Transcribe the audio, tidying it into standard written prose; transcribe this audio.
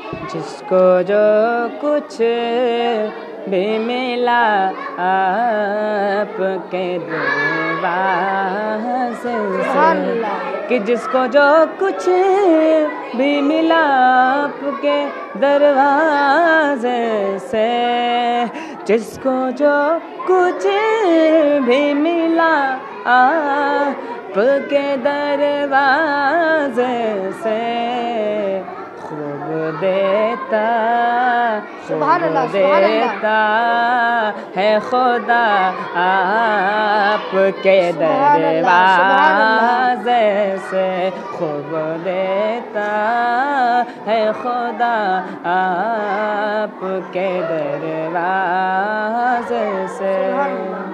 जिसको जो कुछ भी मिला आपके दरवाज़े से, कि जिसको जो कुछ भी मिला आपके दरवाज़े से, जिसको जो कुछ भी मिला आपके दरवाज़े से, खूब देता देता है खुदा आपके दरवाज़े से, खूब देता है खुदा आपके दरवाज़े से।